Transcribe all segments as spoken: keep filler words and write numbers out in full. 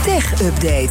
Tech Update.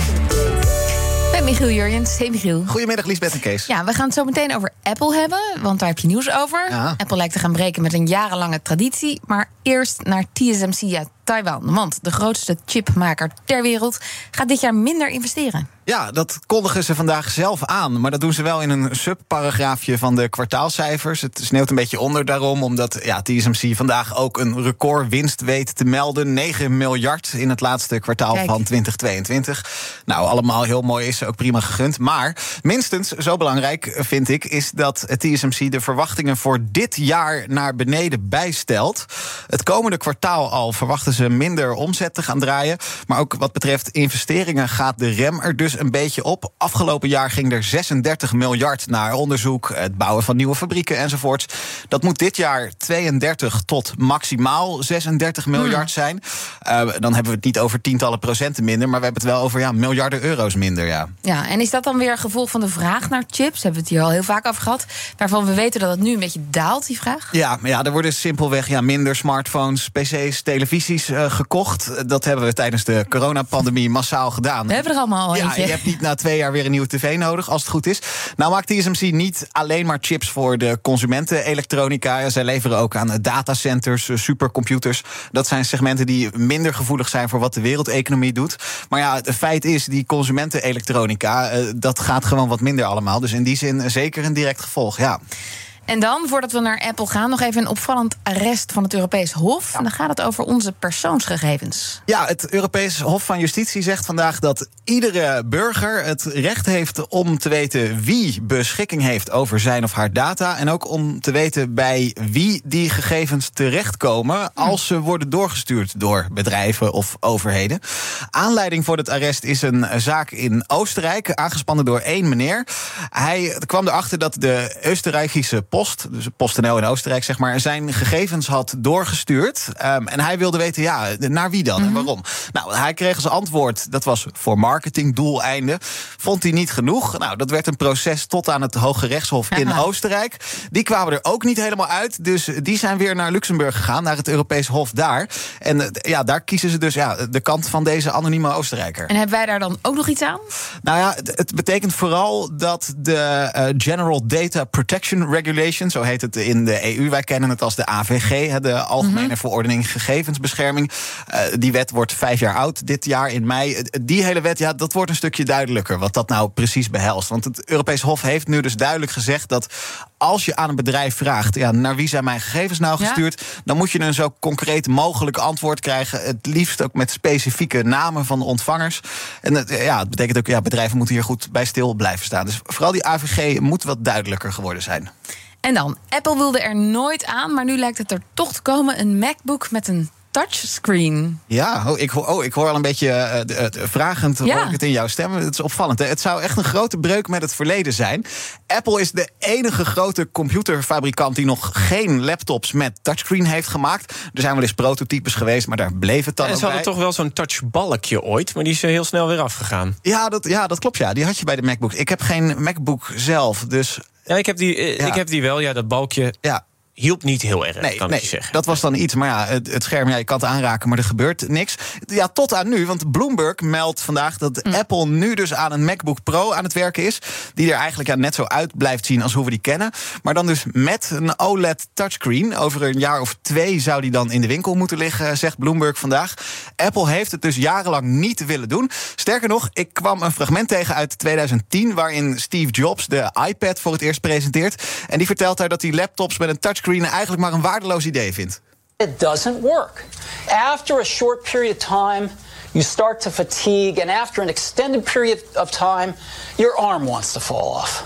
Met Michiel Jurjens. Hey Michiel. Goedemiddag Liesbeth en Kees. Ja, we gaan het zo meteen over Apple hebben, want daar heb je nieuws over. Ja. Apple lijkt te gaan breken met een jarenlange traditie. Maar eerst naar T S M C uit Taiwan. Want de grootste chipmaker ter wereld gaat dit jaar minder investeren. Ja, dat kondigen ze vandaag zelf aan. Maar dat doen ze wel in een subparagraafje van de kwartaalcijfers. Het sneeuwt een beetje onder daarom, omdat ja, T S M C vandaag ook een recordwinst weet te melden. negen miljard in het laatste kwartaal Kijk. van twintig tweeëntwintig. Nou, allemaal heel mooi, is ook prima gegund. Maar minstens zo belangrijk, vind ik, is dat T S M C de verwachtingen voor dit jaar naar beneden bijstelt. Het komende kwartaal al verwachten ze minder omzet te gaan draaien. Maar ook wat betreft investeringen gaat de rem er dus een beetje op. Afgelopen jaar ging er zesendertig miljard naar onderzoek, het bouwen van nieuwe fabrieken enzovoorts. Dat moet dit jaar tweeëndertig tot maximaal zesendertig miljard zijn. Uh, dan hebben we het niet over tientallen procenten minder, maar we hebben het wel over ja, miljarden euro's minder. Ja. Ja, en is dat dan weer een gevolg van de vraag naar chips? Hebben we het hier al heel vaak over gehad. Waarvan we weten dat het nu een beetje daalt, die vraag. Ja, maar ja, er worden simpelweg ja, minder smartphones, pc's, televisies uh, gekocht. Dat hebben we tijdens de coronapandemie massaal gedaan. We hebben er allemaal al Ja, eentje. je hebt niet na twee jaar weer een nieuwe tv nodig, als het goed is. Nou maakt T S M C niet alleen maar chips voor de consumentenelektronica. Ja, zij leveren ook aan datacenters, supercomputers. Dat zijn segmenten die minder gevoelig zijn voor wat de wereldeconomie doet. Maar ja, het feit is, die consumentenelektronica, uh, dat gaat gewoon wat minder allemaal. Dus in die zin zeker een direct gevolg, ja. En dan, voordat we naar Apple gaan, nog even een opvallend arrest van het Europees Hof. En dan gaat het over onze persoonsgegevens. Ja, het Europees Hof van Justitie zegt vandaag dat iedere burger het recht heeft om te weten wie beschikking heeft over zijn of haar data. En ook om te weten bij wie die gegevens terechtkomen als ze worden doorgestuurd door bedrijven of overheden. Aanleiding voor het arrest is een zaak in Oostenrijk, aangespannen door één meneer. Hij kwam erachter dat de Oostenrijkse Post, dus PostNL in Oostenrijk, zeg maar, zijn gegevens had doorgestuurd. Um, en hij wilde weten, ja, naar wie dan en waarom? Nou, hij kreeg als antwoord, dat was voor marketingdoeleinden. Vond hij niet genoeg. Nou, dat werd een proces tot aan het Hoge Rechtshof in Aha. Oostenrijk. Die kwamen er ook niet helemaal uit. Dus die zijn weer naar Luxemburg gegaan, naar het Europees Hof daar. En uh, ja, daar kiezen ze dus ja, de kant van deze anonieme Oostenrijker. En hebben wij daar dan ook nog iets aan? Nou ja, het, het betekent vooral dat de uh, General Data Protection Regulation, zo heet het in de E U, wij kennen het als de A V G, de Algemene mm-hmm. Verordening Gegevensbescherming. Uh, die wet wordt vijf jaar oud dit jaar in mei. Die hele wet, ja, dat wordt een stukje duidelijker wat dat nou precies behelst. Want het Europees Hof heeft nu dus duidelijk gezegd dat als je aan een bedrijf vraagt, ja, naar wie zijn mijn gegevens nou gestuurd, ja, dan moet je een zo concreet mogelijk antwoord krijgen. Het liefst ook met specifieke namen van de ontvangers. En het, ja, het betekent ook, ja, bedrijven moeten hier goed bij stil blijven staan. Dus vooral die A V G moet wat duidelijker geworden zijn. En dan, Apple wilde er nooit aan, maar nu lijkt het er toch te komen. Een MacBook met een touchscreen. Ja, oh, ik, hoor, oh, ik hoor al een beetje uh, uh, vragend ja. hoor ik het in jouw stem. Het is opvallend. Hè? Het zou echt een grote breuk met het verleden zijn. Apple is de enige grote computerfabrikant die nog geen laptops met touchscreen heeft gemaakt. Er zijn wel eens prototypes geweest, maar daar bleef het dan en ook ze hadden bij. toch wel zo'n touchbalkje ooit, maar die is heel snel weer afgegaan. Ja, dat, ja, dat klopt. Ja. Die had je bij de MacBook. Ik heb geen MacBook zelf, dus Ja, ik heb die, uh, Ja. ik heb die wel, ja, dat balkje. ja. Hielp niet heel erg, Nee, kan nee ik je zeggen. dat was dan iets. Maar ja, het, het scherm, ja, je kan het aanraken, maar er gebeurt niks. Ja, tot aan nu, want Bloomberg meldt vandaag dat mm. Apple nu dus aan een MacBook Pro aan het werken is, die er eigenlijk ja, net zo uit blijft zien als hoe we die kennen. Maar dan dus met een O L E D touchscreen. Over een jaar of twee zou die dan in de winkel moeten liggen, zegt Bloomberg vandaag. Apple heeft het dus jarenlang niet willen doen. Sterker nog, ik kwam een fragment tegen uit tweeduizend tien... waarin Steve Jobs de iPad voor het eerst presenteert. En die vertelt daar dat die laptops met een touchscreen eigenlijk maar een waardeloos idee vindt. It doesn't work. After a short period of time, you start to fatigue, and after an extended period of time, your arm wants to fall off.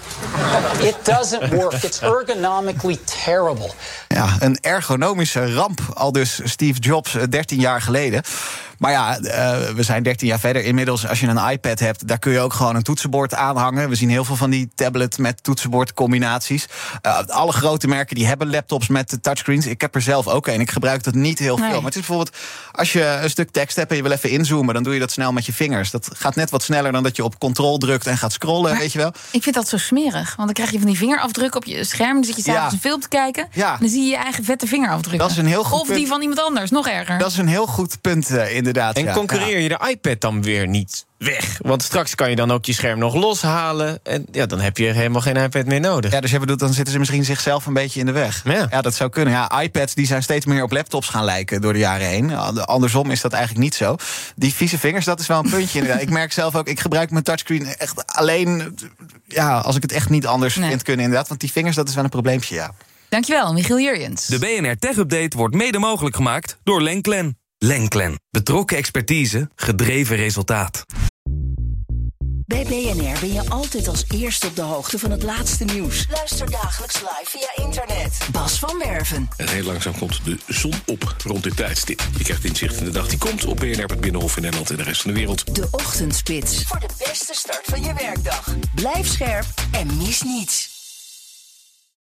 It doesn't work. It's ergonomically terrible. Ja, een ergonomische ramp, al dus Steve Jobs dertien jaar geleden. Maar ja, uh, we zijn dertien jaar verder. Inmiddels, als je een iPad hebt, daar kun je ook gewoon een toetsenbord aanhangen. We zien heel veel van die tablet met toetsenbordcombinaties. Uh, alle grote merken die hebben laptops met touchscreens. Ik heb er zelf ook een. Ik gebruik dat niet heel veel. Nee. Maar het is bijvoorbeeld, als je een stuk tekst hebt en je wil even inzoomen, dan doe je dat snel met je vingers. Dat gaat net wat sneller dan dat je op control drukt en gaat scrollen, Maar weet je wel. Ik vind dat zo smerig. Want dan krijg je van die vingerafdruk op je scherm. Dan zit je s'avonds Ja. een film te kijken. Ja. En dan zie die je eigen vette vingerafdruk. Dat is een heel goed Of punt. die van iemand anders, nog erger. Dat is een heel goed punt, uh, inderdaad. En ja. concurreer je de iPad dan weer niet weg? Want straks kan je dan ook je scherm nog loshalen. En ja, dan heb je helemaal geen iPad meer nodig. Ja, dus je bedoelt, dan zitten ze misschien zichzelf een beetje in de weg. Ja. ja, dat zou kunnen. Ja, iPads die zijn steeds meer op laptops gaan lijken door de jaren heen. Andersom is dat eigenlijk niet zo. Die vieze vingers, dat is wel een puntje inderdaad. Ik merk zelf ook, ik gebruik mijn touchscreen echt alleen... ja, als ik het echt niet anders Nee. vind kunnen inderdaad. Want die vingers, dat is wel een probleempje, ja. Dankjewel, Michiel Jurjens. De B N R Tech Update wordt mede mogelijk gemaakt door Lenklen. Lenklen. Betrokken expertise, gedreven resultaat. Bij B N R ben je altijd als eerste op de hoogte van het laatste nieuws. Luister dagelijks live via internet. Bas van Werven. En heel langzaam komt de zon op rond dit tijdstip. Je krijgt inzicht in de dag die komt op B N R, het Binnenhof in Nederland en de rest van de wereld. De Ochtendspits. Voor de beste start van je werkdag. Blijf scherp en mis niets.